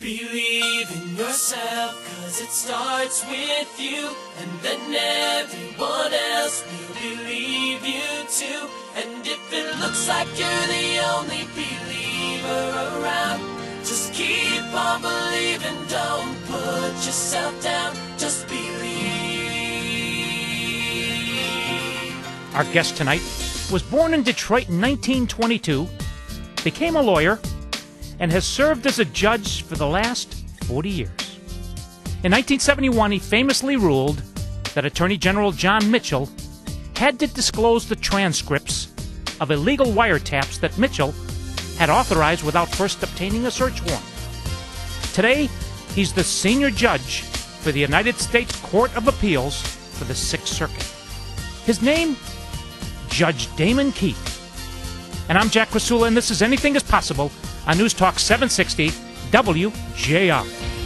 Believe in yourself, 'cause it starts with you, and then everyone else will believe you too. And if it looks like you're the only believer around, just keep on believing, don't put yourself down, just believe. Our guest tonight was born in Detroit in 1922, became a lawyer, and has served as a judge for the last 40 years. In 1971, he famously ruled that Attorney General John Mitchell had to disclose the transcripts of illegal wiretaps that Mitchell had authorized without first obtaining a search warrant. Today, he's the senior judge for the United States Court of Appeals for the Sixth Circuit. His name, Judge Damon Keith. And I'm Jack Krasula, and this is Anything is Possible on News Talk 760 WJR.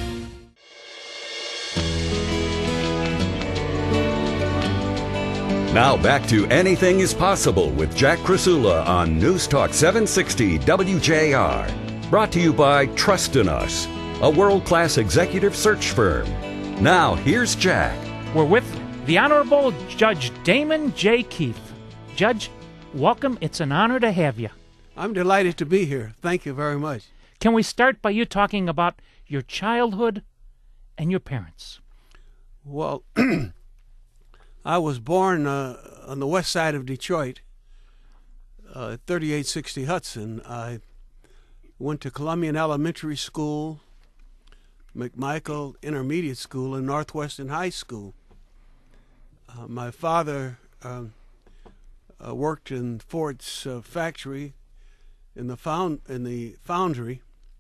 Now back to Anything is Possible with Jack Krasula on News Talk 760 WJR. Brought to you by Trust in Us, a world-class executive search firm. Now, here's Jack. We're with the Honorable Judge Damon J. Keith. Judge, welcome. It's an honor to have you. I'm delighted to be here. Thank you very much. Can we start by you talking about your childhood and your parents? Well, I was born on the west side of Detroit, 3860 Hudson. I went to Columbian Elementary School, McMichael Intermediate School, and Northwestern High School. My father worked in Ford's factory in the foundry,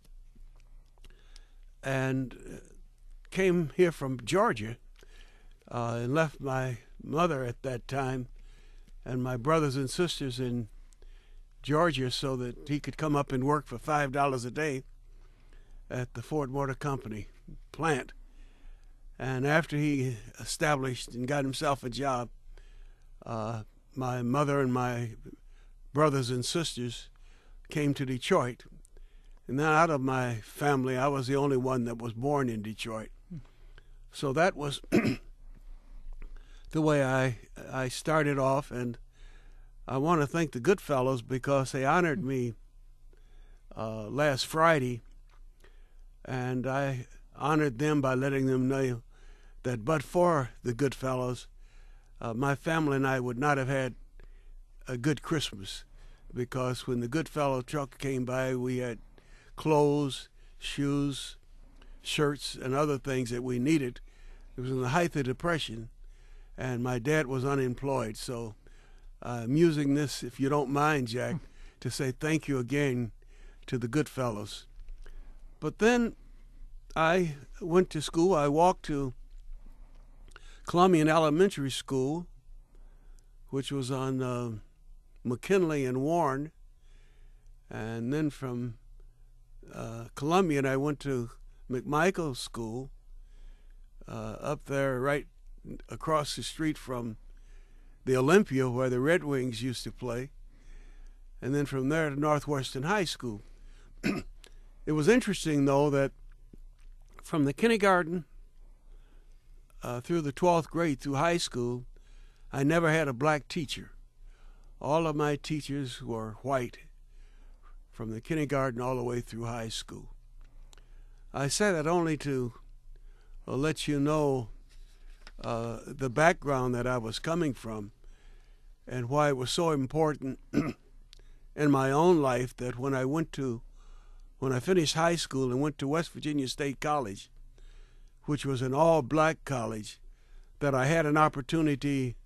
and came here from Georgia, and left my mother at that time and my brothers and sisters in Georgia so that he could come up and work for $5 a day at the Ford Motor Company plant. And after he established and got himself a job, my mother and my brothers and sisters came to Detroit. And then out of my family, I was the only one that was born in Detroit. So that was the way I started off. And I want to thank the Goodfellows because they honored me last Friday. And I honored them by letting them know that but for the Goodfellows, my family and I would not have had a good Christmas, because when the Goodfellow truck came by, we had clothes, shoes, shirts, and other things that we needed. It was in the height of the Depression, and my dad was unemployed. So I'm using this, if you don't mind, Jack, to say thank you again to the Goodfellows. But then I went to school. I walked to Columbian Elementary School, which was on McKinley and Warren. And then from Columbian, I went to McMichael School, up there right across the street from the Olympia where the Red Wings used to play. And then from there to Northwestern High School. It was interesting, though, that from the kindergarten through the 12th grade through high school, I never had a black teacher. All of my teachers were white from the kindergarten all the way through high school. I say that only to let you know the background that I was coming from and why it was so important in my own life that when I finished high school and went to West Virginia State College, which was an all-black college, that I had an opportunity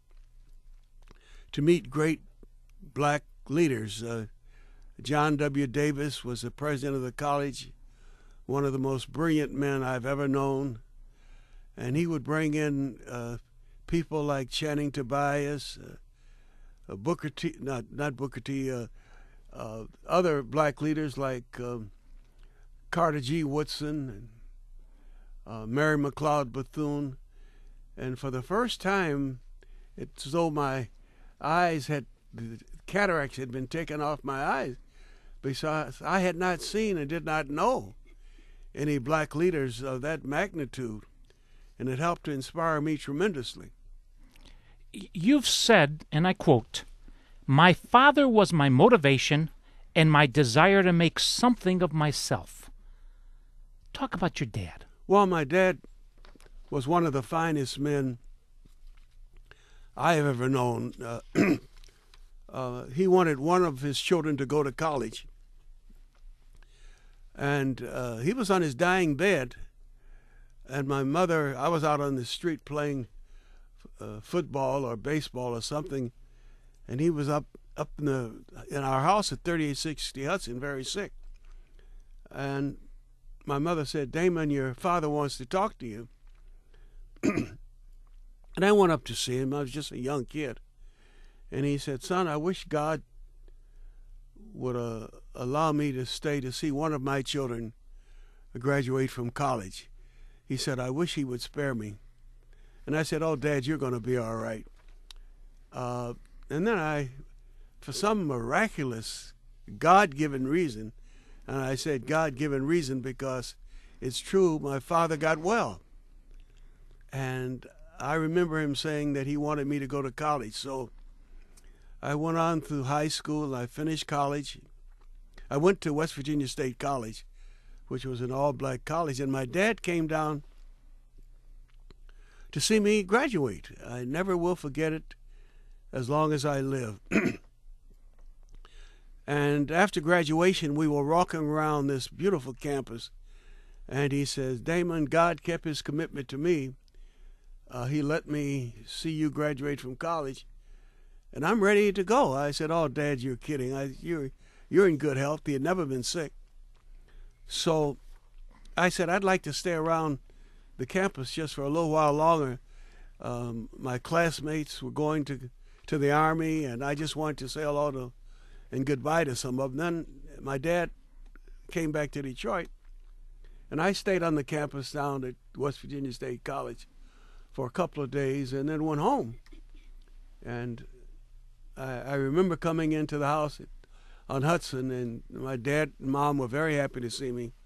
to meet great black leaders. John W. Davis was the president of the college, one of the most brilliant men I've ever known. And he would bring in people like Channing Tobias, Booker T, not Booker T, other black leaders like Carter G. Woodson and Mary McLeod Bethune. And for the first time, it's as though my eyes the cataracts had been taken off my eyes, because I had not seen and did not know any black leaders of that magnitude, and it helped to inspire me tremendously. You've said, and I quote, "My father was my motivation and my desire to make something of myself." Talk about your dad. Well, my dad was one of the finest men I have ever known. He wanted one of his children to go to college. And he was on his dying bed. And my mother, I was out on the street playing football or baseball or something, and he was up in our house at 3860 Hudson, very sick. And my mother said, "Damon, your father wants to talk to you." And I went up to see him. I was just a young kid. And he said, "Son, I wish God would allow me to stay to see one of my children graduate from college." He said, "I wish he would spare me." And I said, "Oh, Dad, you're going to be all right." And then for some miraculous God-given reason, and I said God-given reason because it's true, my father got well. And I remember him saying that he wanted me to go to college. So I went on through high school. I finished college. I went to West Virginia State College, which was an all-black college, and my dad came down to see me graduate. I never will forget it as long as I live. And after graduation, we were walking around this beautiful campus, and he says, "Damon, God kept his commitment to me. He let me see you graduate from college, and I'm ready to go." I said, "Oh, Dad, you're kidding. You're in good health." He had never been sick. So I said, "I'd like to stay around the campus just for a little while longer." My classmates were going to the Army, and I just wanted to say hello to and goodbye to some of them. Then my dad came back to Detroit, and I stayed on the campus down at West Virginia State College for a couple of days and then went home. And I remember coming into the house on Hudson, and my dad and mom were very happy to see me.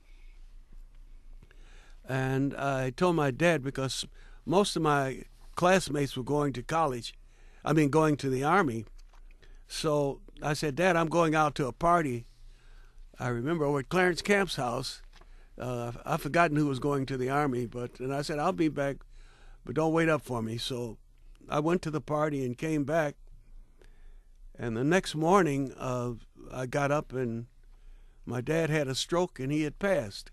And I told my dad, because most of my classmates were going to college, going to the Army. So I said, "Dad, I'm going out to a party." I remember over at Clarence Camp's house. I've forgotten who was going to the Army, and I said, "I'll be back, but don't wait up for me." So I went to the party and came back. And the next morning, I got up, and my dad had a stroke, and he had passed.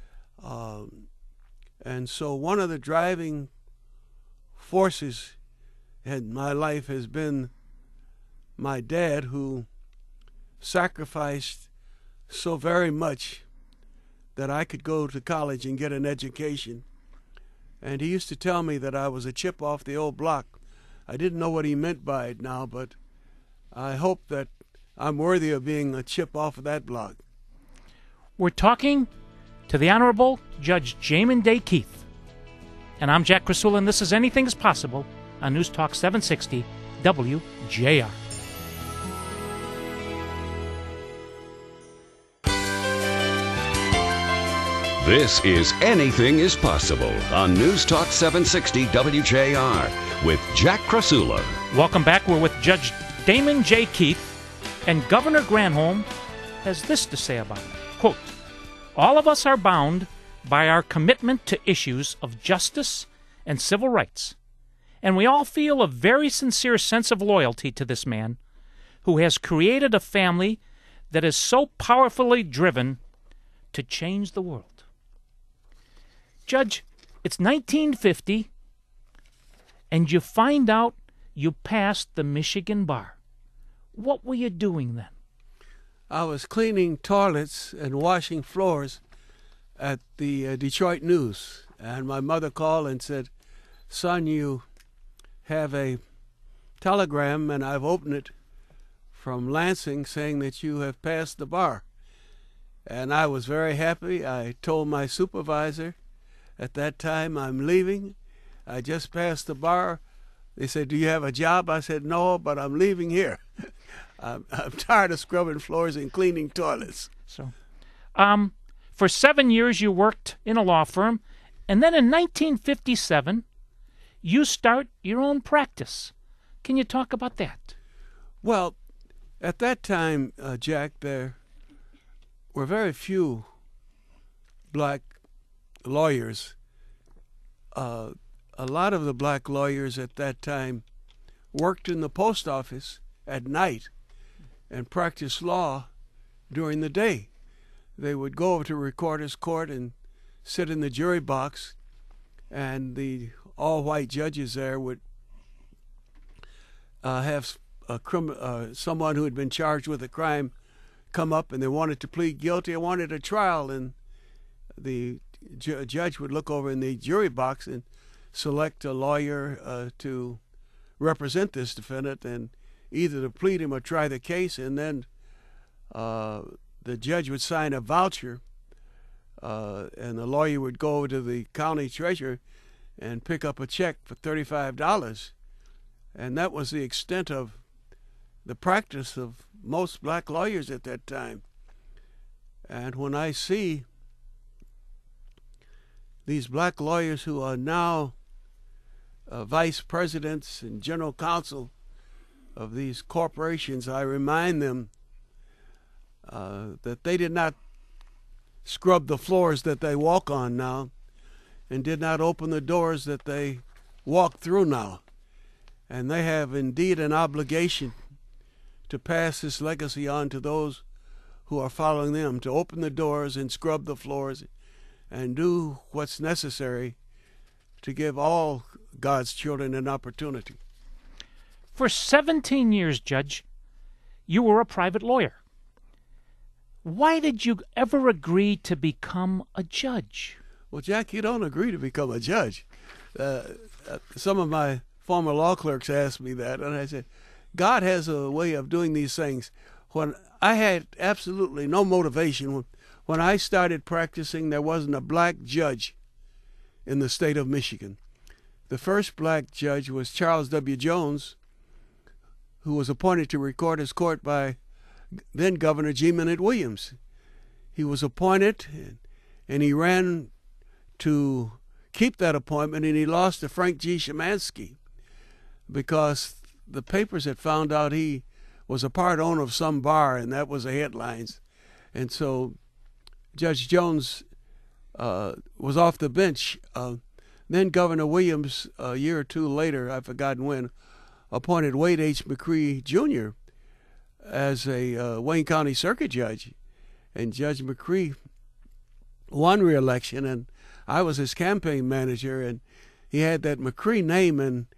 And so one of the driving forces in my life has been my dad, who sacrificed so very much that I could go to college and get an education. And he used to tell me that I was a chip off the old block. I didn't know what he meant by it now, but I hope that I'm worthy of being a chip off of that block. We're talking to the Honorable Judge Jamin Day Keith. And I'm Jack Krasula, and this is Anything is Possible on News Talk 760 WJR. This is Anything is Possible on News Talk 760 WJR with Jack Krasula. Welcome back. We're with Judge Damon J. Keith, and Governor Granholm has this to say about it. Quote, "All of us are bound by our commitment to issues of justice and civil rights, and we all feel a very sincere sense of loyalty to this man who has created a family that is so powerfully driven to change the world." Judge, it's 1950, and you find out you passed the Michigan bar. What were you doing then? I was cleaning toilets and washing floors at the Detroit News, and my mother called and said, "Son, you have a telegram, and I've opened it, from Lansing saying that you have passed the bar." And I was very happy. I told my supervisor at that time, "I'm leaving. I just passed the bar." They said, "Do you have a job?" I said, "No, but I'm leaving here." I'm tired of scrubbing floors and cleaning toilets. So, For 7 years, you worked in a law firm, and then in 1957, you start your own practice. Can you talk about that? Well, at that time, Jack, there were very few black lawyers. A lot of the black lawyers at that time worked in the post office at night and practiced law during the day. They would go over to Recorder's Court and sit in the jury box, and the all-white judges there would have someone who had been charged with a crime come up, and they wanted to plead guilty and wanted a trial, and the judge would look over in the jury box and select a lawyer to represent this defendant, and either to plead him or try the case, and then the judge would sign a voucher, and the lawyer would go over to the county treasurer and pick up a check for $35. And that was the extent of the practice of most black lawyers at that time. And when I see these black lawyers who are now vice presidents and general counsel of these corporations, I remind them that they did not scrub the floors that they walk on now, and did not open the doors that they walk through now. And they have indeed an obligation to pass this legacy on to those who are following them, to open the doors and scrub the floors and do what's necessary to give all God's children an opportunity. For 17 years, Judge, you were a private lawyer. Why did you ever agree to become a judge? Well, Jack, you don't agree to become a judge. Some of my former law clerks asked me that, and I said, God has a way of doing these things. When I had absolutely no motivation, when I started practicing, there wasn't a black judge in the state of Michigan. The first black judge was Charles W. Jones, who was appointed to Recorder's Court by then Governor G. Minute Williams. He was appointed, and he ran to keep that appointment, and he lost to Frank G. Szymanski because the papers had found out he was a part owner of some bar, and that was the headlines. And so Judge Jones was off the bench. Then Governor Williams, a year or two later, I've forgotten when, appointed Wade H. McCree Jr. as a Wayne County Circuit Judge. And Judge McCree won re-election, and I was his campaign manager, and he had that McCree name, and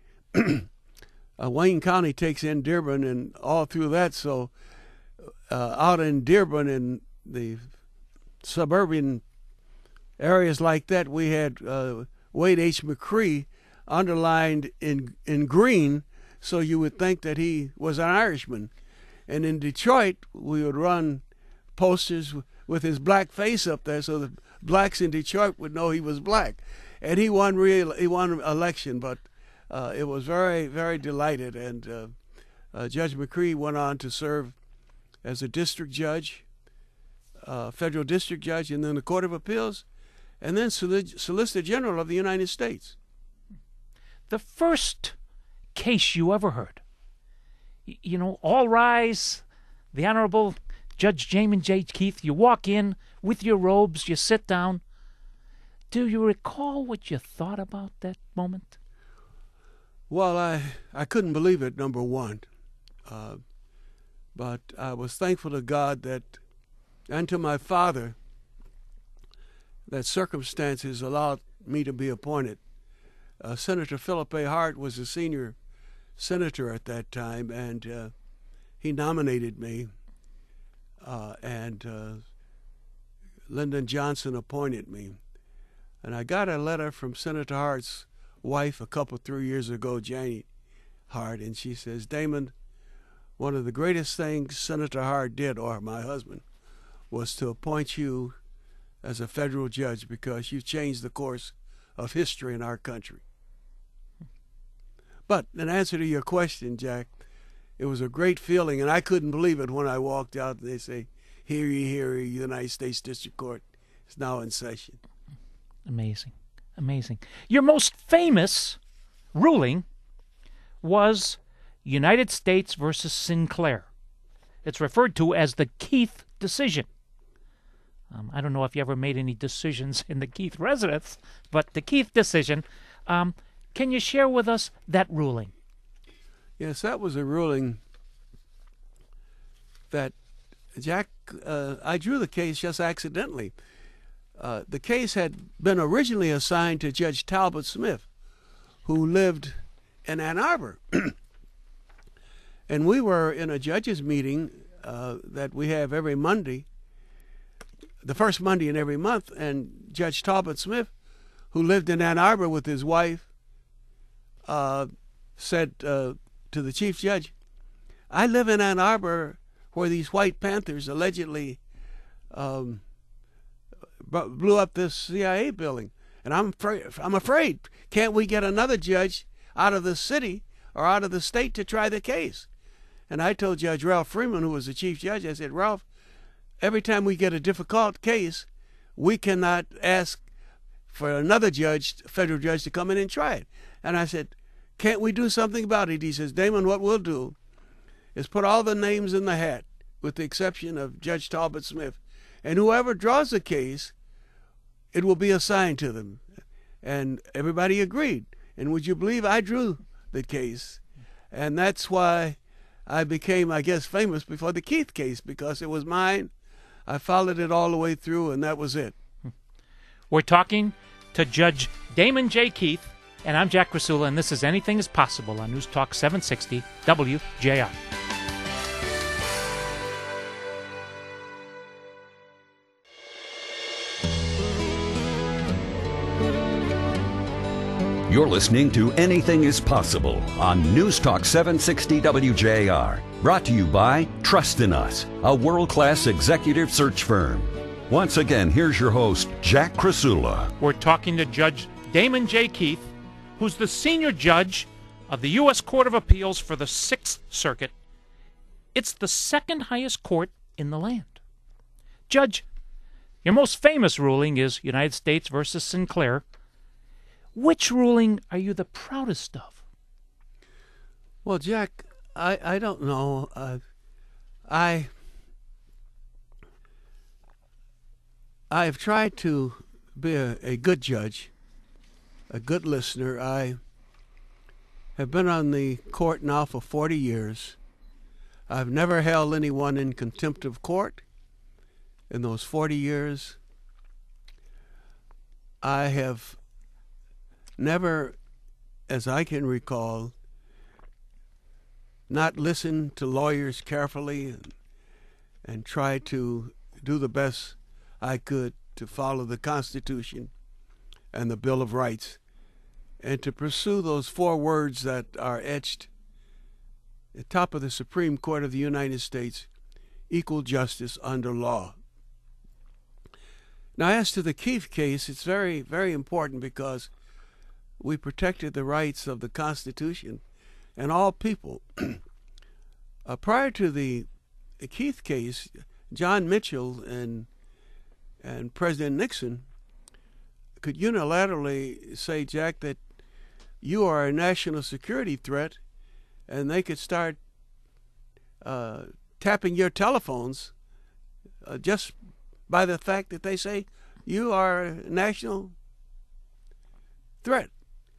Wayne County takes in Dearborn and all through that. So out in Dearborn and the suburban areas like that, we had Wade H. McCree underlined in green, so you would think that he was an Irishman. And in Detroit, we would run posters with his black face up there so the blacks in Detroit would know he was black. And he won election, but it was very, very delighted. And Judge McCree went on to serve as a district judge, federal district judge, and then the Court of Appeals, and then Solicitor General of the United States. The first case you ever heard, you know, All Rise, the Honorable Judge Jamin J. Keith, you walk in with your robes, you sit down. Do you recall what you thought about that moment? Well, I couldn't believe it, number one. But I was thankful to God and to my father, that circumstances allowed me to be appointed. Senator Philip A. Hart was the senior senator at that time, and he nominated me, and Lyndon Johnson appointed me. And I got a letter from Senator Hart's wife 3 years ago, Janie Hart, and she says, Damon, one of the greatest things Senator Hart did, or my husband, was to appoint you as a federal judge because you changed the course of history in our country. But in answer to your question, Jack, it was a great feeling, and I couldn't believe it when I walked out and they say, hear ye, United States District Court is now in session. Amazing. Amazing. Your most famous ruling was United States versus Sinclair. It's referred to as the Keith decision. I don't know if you ever made any decisions in the Keith residence, but the Keith decision. Can you share with us that ruling? Yes, that was a ruling that, Jack, I drew the case just accidentally. The case had been originally assigned to Judge Talbot Smith, who lived in Ann Arbor. And we were in a judges' meeting that we have every Monday, the first Monday in every month, and Judge Talbot Smith, who lived in Ann Arbor with his wife, said to the chief judge, I live in Ann Arbor where these White Panthers allegedly blew up this CIA building. And I'm afraid. Can't we get another judge out of the city or out of the state to try the case? And I told Judge Ralph Freeman, who was the chief judge, I said, Ralph, every time we get a difficult case, we cannot ask for another judge, federal judge, to come in and try it. And I said, can't we do something about it? He says, Damon, what we'll do is put all the names in the hat, with the exception of Judge Talbot Smith, and whoever draws the case, it will be assigned to them. And everybody agreed. And would you believe I drew the case? And that's why I became, I guess, famous before the Keith case, because it was mine. I followed it all the way through, and that was it. We're talking to Judge Damon J. Keith, and I'm Jack Krasula, and this is Anything is Possible on News Talk 760 WJR. You're listening to Anything is Possible on News Talk 760 WJR. Brought to you by Trust in Us, a world-class executive search firm. Once again, here's your host, Jack Krasula. We're talking to Judge Damon J. Keith, who's the senior judge of the U.S. Court of Appeals for the Sixth Circuit. It's the second highest court in the land. Judge, your most famous ruling is United States versus Sinclair. Which ruling are you the proudest of? Well, Jack, I don't know. I've tried to be a good judge, a good listener. I have been on the court now for 40 years. I've never held anyone in contempt of court in those 40 years. I have never, as I can recall, not listened to lawyers carefully and tried to do the best I could to follow the Constitution and the Bill of Rights and to pursue those four words that are etched at the top of the Supreme Court of the United States: equal justice under law. Now, as to the Keith case, it's very, very important because we protected the rights of the Constitution and all people. Prior to the Keith case, John Mitchell and President Nixon could unilaterally say, Jack, that you are a national security threat, and they could start tapping your telephones just by the fact that they say you are a national threat.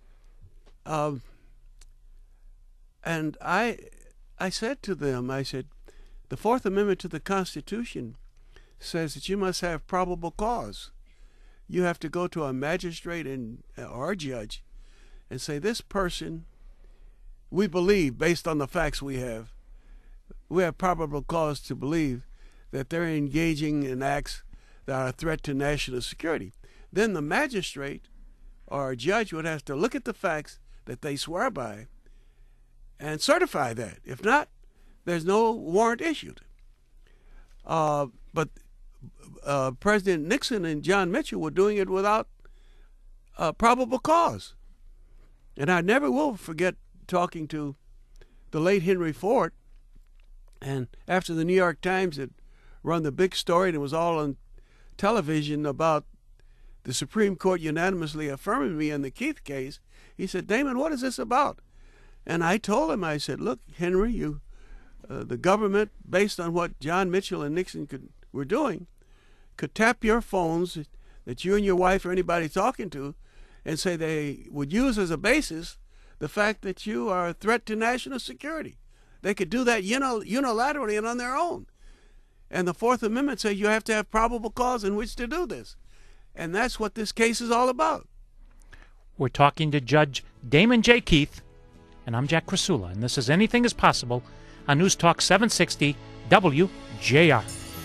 And I said to them, I said, the Fourth Amendment to the Constitution says that you must have probable cause. You have to go to a magistrate or a judge and say, this person, we believe, based on the facts we have probable cause to believe that they're engaging in acts that are a threat to national security. Then the magistrate or a judge would have to look at the facts that they swear by and certify that. If not, there's no warrant issued. But President Nixon and John Mitchell were doing it without probable cause. And I never will forget talking to the late Henry Ford, and after the New York Times had run the big story, and it was all on television about the Supreme Court unanimously affirming me in the Keith case, he said, Damon, what is this about? And I told him, I said, look, Henry, the government, based on what John Mitchell and Nixon were doing, could tap your phones that you and your wife or anybody talking to and say they would use as a basis the fact that you are a threat to national security. They could do that unilaterally and on their own. And the Fourth Amendment says you have to have probable cause in which to do this. And that's what this case is all about. We're talking to Judge Damon J. Keith, and I'm Jack Krasula, and this is Anything is Possible on News Talk 760 WJR.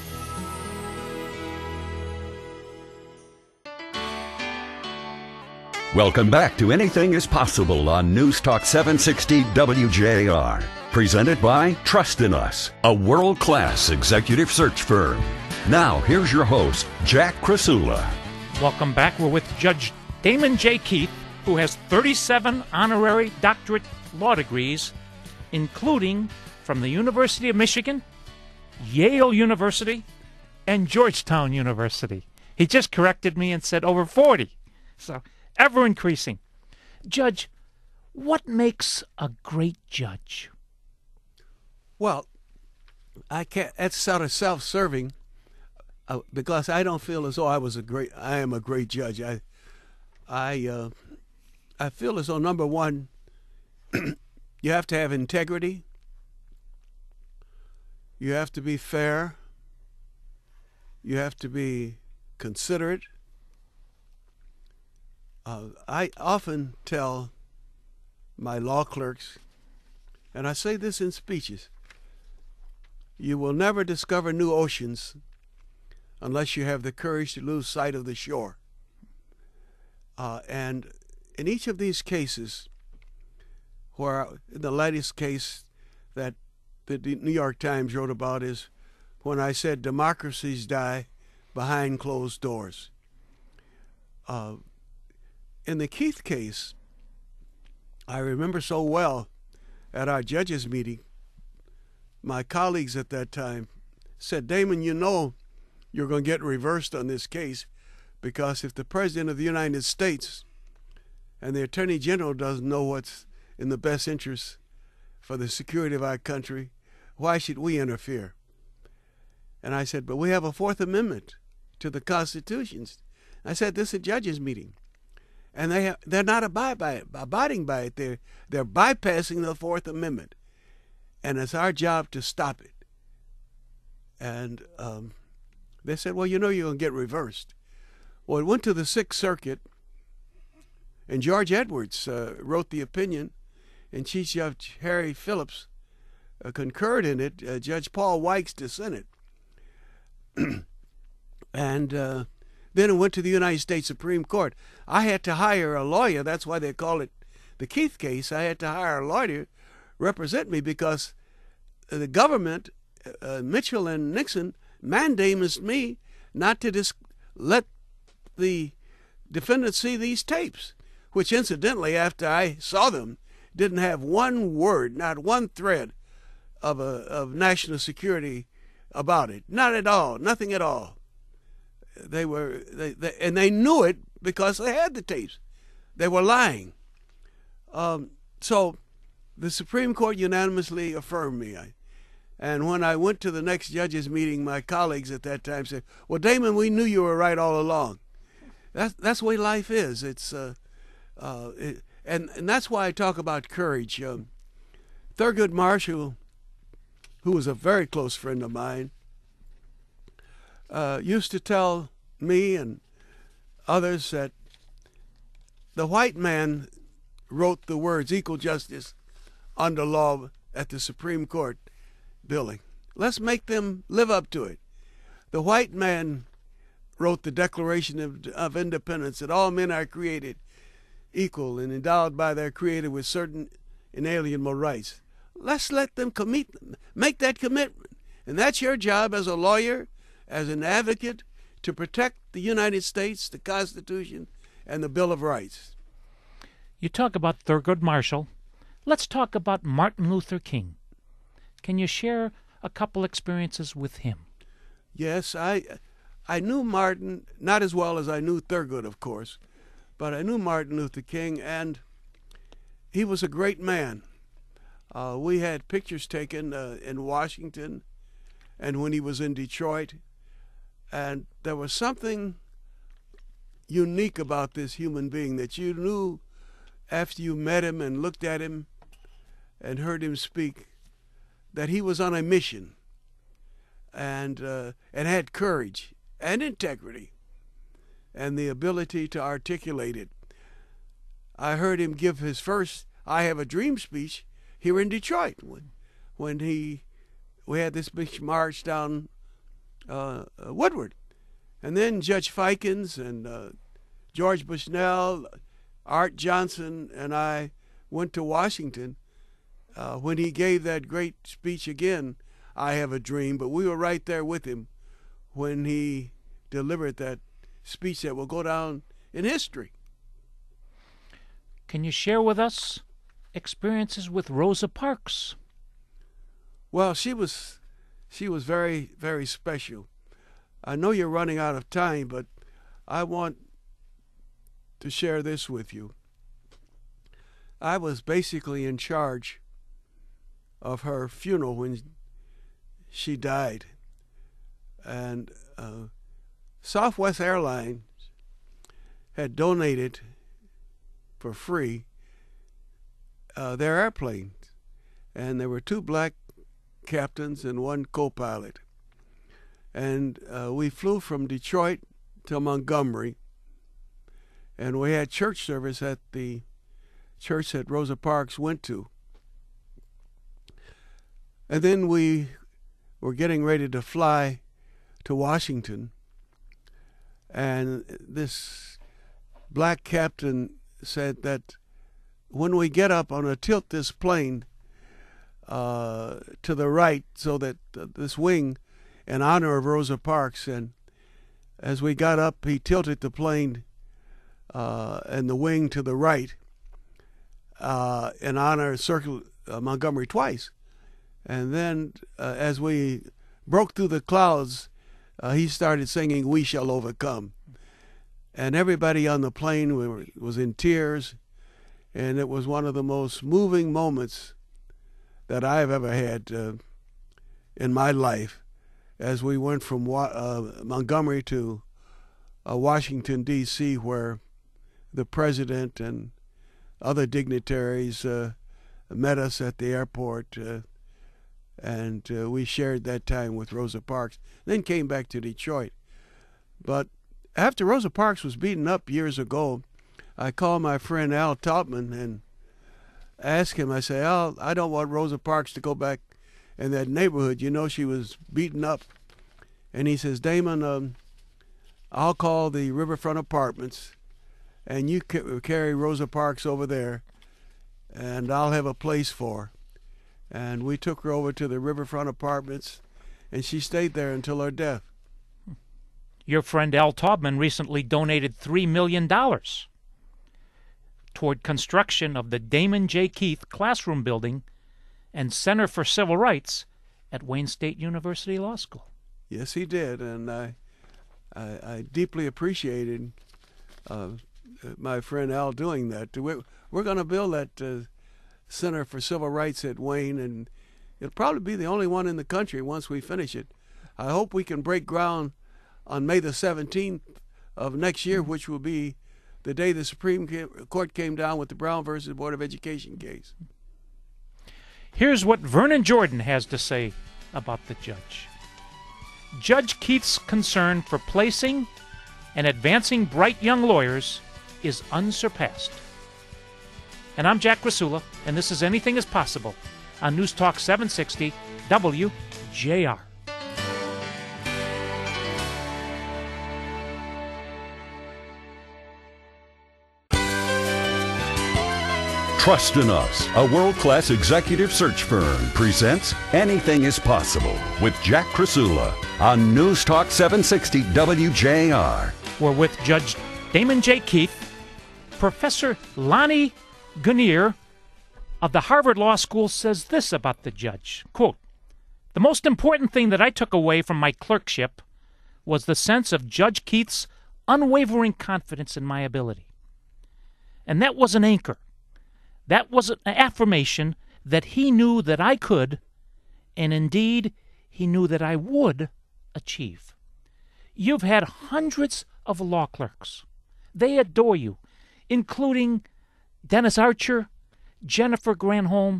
Welcome back to Anything is Possible on News Talk 760 WJR. Presented by Trust in Us, a world-class executive search firm. Now, here's your host, Jack Krasula. Welcome back. We're with Judge Damon J. Keith, who has 37 honorary doctorate law degrees, including from the University of Michigan, Yale University, and Georgetown University. He just corrected me and said over 40. So, ever increasing. Judge, what makes a great judge? Well, I can't. That's sort of self-serving, because I don't feel as though I am a great judge. I feel as though, number one, you have to have integrity. You have to be fair. You have to be considerate. I often tell my law clerks, and I say this in speeches, you will never discover new oceans unless you have the courage to lose sight of the shore. And in each of these cases, where in the latest case that the New York Times wrote about is when I said democracies die behind closed doors. In the Keith case, I remember so well at our judges' meeting, my colleagues at that time said, Damon, you know you're going to get reversed on this case, because if the President of the United States and the Attorney General doesn't know what's in the best interest for the security of our country, why should we interfere? And I said, but we have a Fourth Amendment to the Constitution. I said, this is a judges' meeting. And they're not abiding by it. They're bypassing the Fourth Amendment. And it's our job to stop it. And they said, well, you know you're going to get reversed. Well, it went to the Sixth Circuit, and George Edwards wrote the opinion, and Chief Judge Harry Phillips concurred in it. Judge Paul Weichs dissented. And then it went to the United States Supreme Court. I had to hire a lawyer. That's why they call it the Keith case. I had to hire a lawyer to represent me because the government, Mitchell and Nixon, mandated me not to let the defendant see these tapes, which incidentally, after I saw them, didn't have one word, not one thread of national security about it. Not at all, nothing at all. They knew it because they had the tapes. They were lying. So the Supreme Court unanimously affirmed me. And when I went to the next judges' meeting, my colleagues at that time said, well, Damon, we knew you were right all along. That's the way life is. And that's why I talk about courage. Thurgood Marshall, who was a very close friend of mine, used to tell me and others that the white man wrote the words equal justice under law at the Supreme Court building. Let's make them live up to it. The white man wrote the Declaration of Independence, that all men are created equal and endowed by their Creator with certain inalienable rights. Let's let them make that commitment. And that's your job as a lawyer, as an advocate, to protect the United States, the Constitution, and the Bill of Rights. You talk about Thurgood Marshall. Let's talk about Martin Luther King. Can you share a couple experiences with him? Yes, I knew Martin, not as well as I knew Thurgood, of course, but I knew Martin Luther King, and he was a great man. We had pictures taken in Washington and when he was in Detroit, and there was something unique about this human being that you knew after you met him and looked at him and heard him speak, that he was on a mission and had courage and integrity and the ability to articulate it. I heard him give his first "I Have a Dream" speech here in Detroit when we had this big march down Woodward. And then Judge Fikens and George Bushnell, Art Johnson, and I went to Washington when he gave that great speech again, "I Have a Dream," but we were right there with him when he delivered that speech that will go down in history. Can you share with us experiences with Rosa Parks? Well, she was very, very special. I know you're running out of time, but I want to share this with you. I was basically in charge of her funeral when she died. And Southwest Airlines had donated for free their airplanes. And there were 2 black captains and 1 co-pilot. And we flew from Detroit to Montgomery, and we had church service at the church that Rosa Parks went to. And then we were getting ready to fly to Washington, and this black captain said that when we get up, I'm going to tilt this plane to the right so that this wing, in honor of Rosa Parks. And as we got up, he tilted the plane and the wing to the right in honor of Montgomery twice. And then as we broke through the clouds, he started singing "We Shall Overcome." And everybody on the plane was in tears, and it was one of the most moving moments that I've ever had in my life, as we went from Montgomery to Washington, D.C., where the president and other dignitaries met us at the airport, and we shared that time with Rosa Parks, then came back to Detroit. But after Rosa Parks was beaten up years ago, I called my friend Al Taubman and asked him, I said, "Al, I don't want Rosa Parks to go back in that neighborhood. You know, she was beaten up." And he says, "Damon, I'll call the Riverfront Apartments, and you carry Rosa Parks over there, and I'll have a place for her." And we took her over to the Riverfront Apartments, and she stayed there until her death. Your friend Al Taubman recently donated $3 million toward construction of the Damon J. Keith Classroom Building and Center for Civil Rights at Wayne State University Law School. Yes, he did, and I deeply appreciated my friend Al doing that. We're going to build that Center for Civil Rights at Wayne, and it'll probably be the only one in the country once we finish it. I hope we can break ground on May the 17th of next year, which will be the day the Supreme Court came down with the Brown versus Board of Education case. Here's what Vernon Jordan has to say about the judge. Judge Keith's concern for placing and advancing bright young lawyers is unsurpassed. And I'm Jack Krasula, and this is Anything is Possible on News Talk 760 WJR. Trust in Us, a world-class executive search firm, presents Anything is Possible with Jack Krasula on News Talk 760 WJR. We're with Judge Damon J. Keith. Professor Lonnie Guinier of the Harvard Law School says this about the judge, quote, "The most important thing that I took away from my clerkship was the sense of Judge Keith's unwavering confidence in my ability. And that was an anchor. That was an affirmation that he knew that I could, and indeed, he knew that I would achieve. You've had hundreds of law clerks. They adore you, including Dennis Archer, Jennifer Granholm.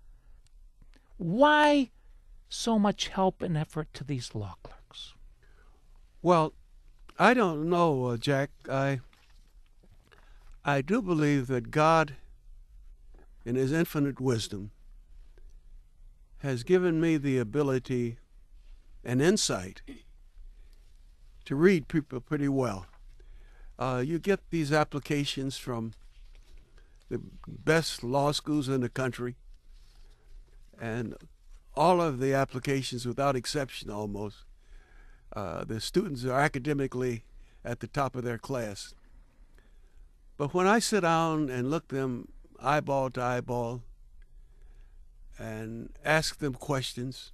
Why so much help and effort to these law clerks? Well, I don't know, Jack. I do believe that God, in His infinite wisdom, has given me the ability and insight to read people pretty well. You get these applications from the best law schools in the country, and all of the applications, without exception almost, the students are academically at the top of their class. But when I sit down and look them eyeball to eyeball and ask them questions,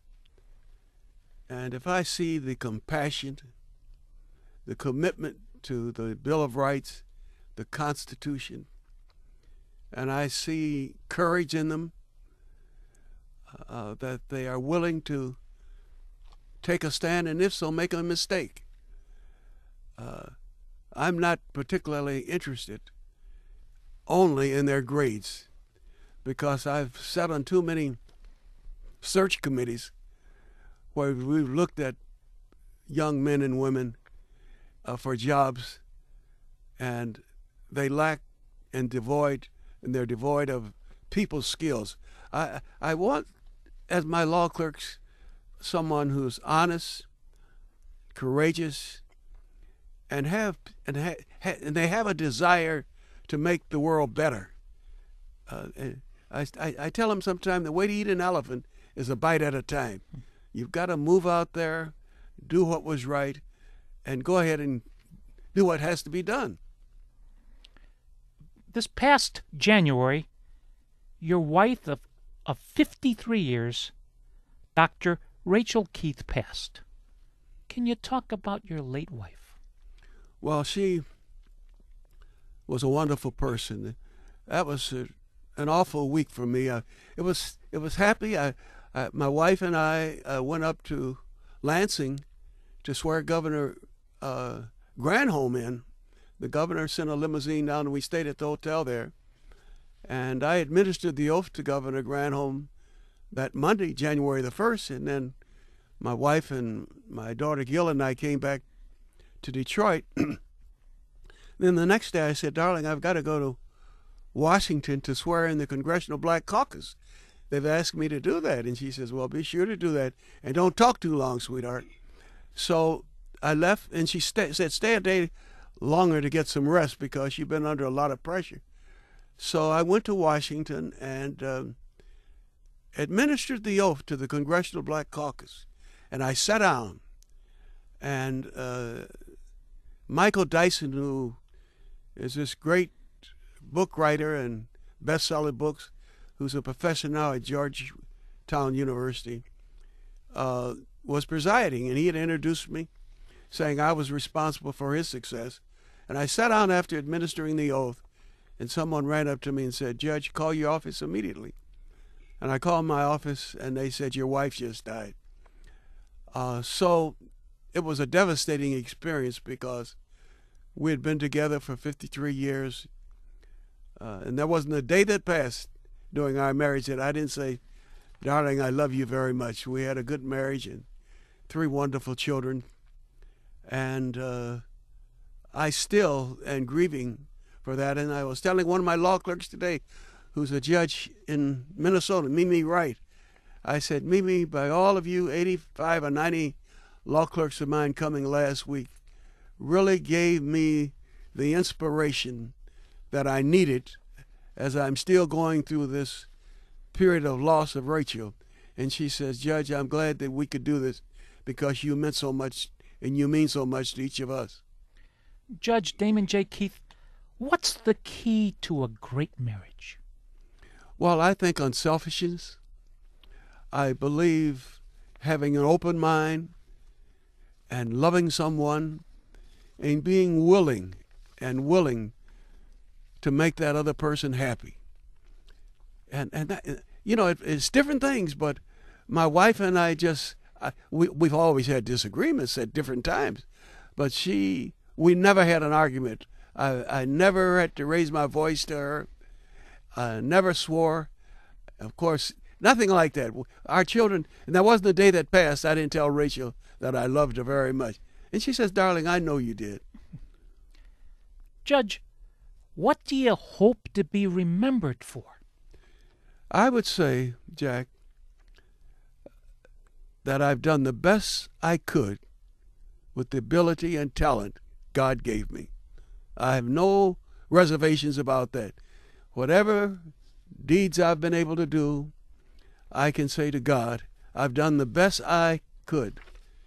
and if I see the compassion, the commitment to the Bill of Rights, the Constitution, and I see courage in them, that they are willing to take a stand, and if so, make a mistake. I'm not particularly interested only in their grades, because I've sat on too many search committees where we've looked at young men and women for jobs, and they lack and they're devoid of people skills. I want, as my law clerks, someone who's honest, courageous, and they have a desire to make the world better. I tell them sometimes the way to eat an elephant is a bite at a time. You've got to move out there, do what was right, and go ahead and do what has to be done. This past January, your wife of 53 years, Dr. Rachel Keith, passed. Can you talk about your late wife? Well, she was a wonderful person. That was an awful week for me. It was happy. My wife and I went up to Lansing to swear Governor Granholm in. The governor sent a limousine down, and we stayed at the hotel there. And I administered the oath to Governor Granholm that Monday, January the 1st, and then my wife and my daughter Gil and I came back to Detroit. Then the next day I said, darling, I've got to go to Washington to swear in the Congressional Black Caucus. They've asked me to do that. And she says, well, be sure to do that, and don't talk too long, sweetheart. So I left, and she said, stay a day longer to get some rest because you've been under a lot of pressure. So I went to Washington and administered the oath to the Congressional Black Caucus. And I sat down, and Michael Dyson, who is this great book writer and best-selling books, who's a professor now at Georgetown University, was presiding, and he had introduced me, saying I was responsible for his success. And I sat down after administering the oath, and someone ran up to me and said, Judge, call your office immediately. And I called my office, and they said, your wife just died. So it was a devastating experience because we had been together for 53 years, and there wasn't a day that passed during our marriage that I didn't say, darling, I love you very much. We had a good marriage and 3 wonderful children, and I still am grieving for that. And I was telling one of my law clerks today, who's a judge in Minnesota, Mimi Wright, I said, Mimi, by all of you 85 or 90 law clerks of mine coming last week, really gave me the inspiration that I needed as I'm still going through this period of loss of Rachel. And she says, Judge, I'm glad that we could do this because you meant so much and you mean so much to each of us. Judge Damon J. Keith, what's the key to a great marriage? Well, I think unselfishness. I believe having an open mind and loving someone and being willing to make that other person happy. And that, it's different things, but my wife and I we've always had disagreements at different times, but we never had an argument. I never had to raise my voice to her. I never swore. Of course, nothing like that. Our children, and there wasn't a day that passed I didn't tell Rachel that I loved her very much. And she says, "Darling, I know you did." Judge, what do you hope to be remembered for? I would say, Jack, that I've done the best I could with the ability and talent God gave me. I have no reservations about that. Whatever deeds I've been able to do, I can say to God, I've done the best I could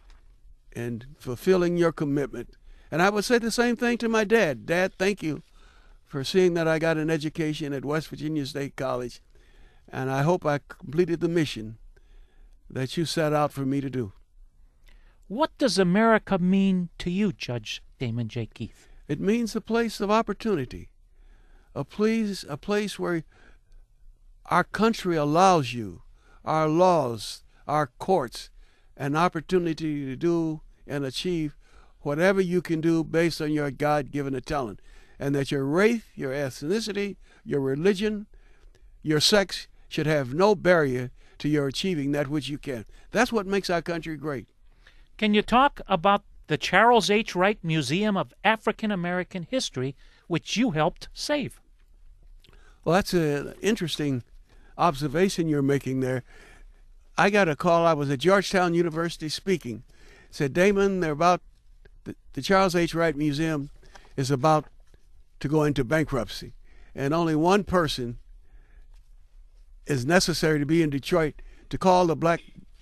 in fulfilling your commitment. And I would say the same thing to my dad. Dad, thank you for seeing that I got an education at West Virginia State College, and I hope I completed the mission that you set out for me to do. What does America mean to you, Judge Damon J. Keith? It means a place of opportunity, a place where our country allows you, our laws, our courts, an opportunity to do and achieve whatever you can do based on your God-given talent, and that your race, your ethnicity, your religion, your sex should have no barrier to your achieving that which you can. That's what makes our country great. Can you talk about the Charles H. Wright Museum of African American History, which you helped save? Well, that's an interesting observation you're making there. I got a call. I was at Georgetown University speaking. Said, Damon, the Charles H. Wright Museum is about to go into bankruptcy, and only one person is necessary to be in Detroit to call the black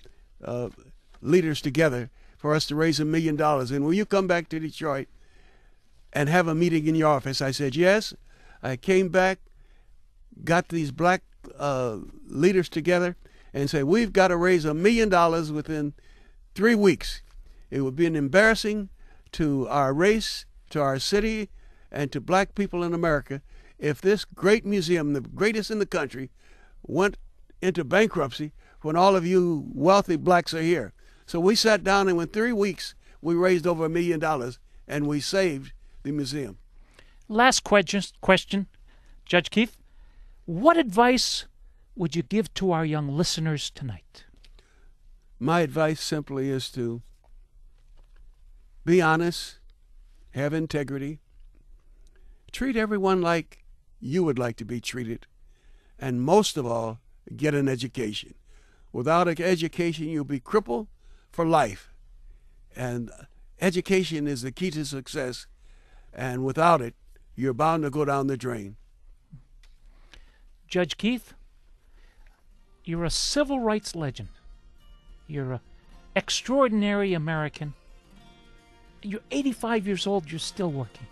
leaders together for us to raise $1 million. And will you come back to Detroit and have a meeting in your office? I said, yes. I came back, got these black leaders together, and said, we've got to raise $1 million within 3 weeks. It would be an embarrassing to our race, to our city, and to black people in America if this great museum, the greatest in the country, went into bankruptcy when all of you wealthy blacks are here. So we sat down, and in 3 weeks, we raised over $1 million, and we saved the museum. Last question, Judge Keith. What advice would you give to our young listeners tonight? My advice simply is to be honest, have integrity, treat everyone like you would like to be treated, and most of all, get an education. Without an education, you'll be crippled for life. And education is the key to success, and without it, you're bound to go down the drain. Judge Keith, you're a civil rights legend. You're an extraordinary American. You're 85 years old, you're still working.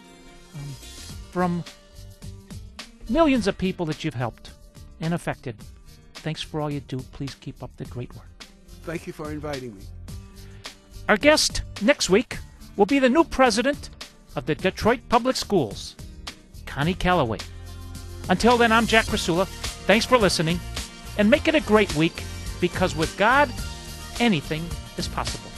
From millions of people that you've helped and affected, thanks for all you do. Please keep up the great work. Thank you for inviting me. Our guest next week will be the new president of the Detroit Public Schools, Connie Calloway. Until then, I'm Jack Krasula. Thanks for listening, and make it a great week, because with God, anything is possible.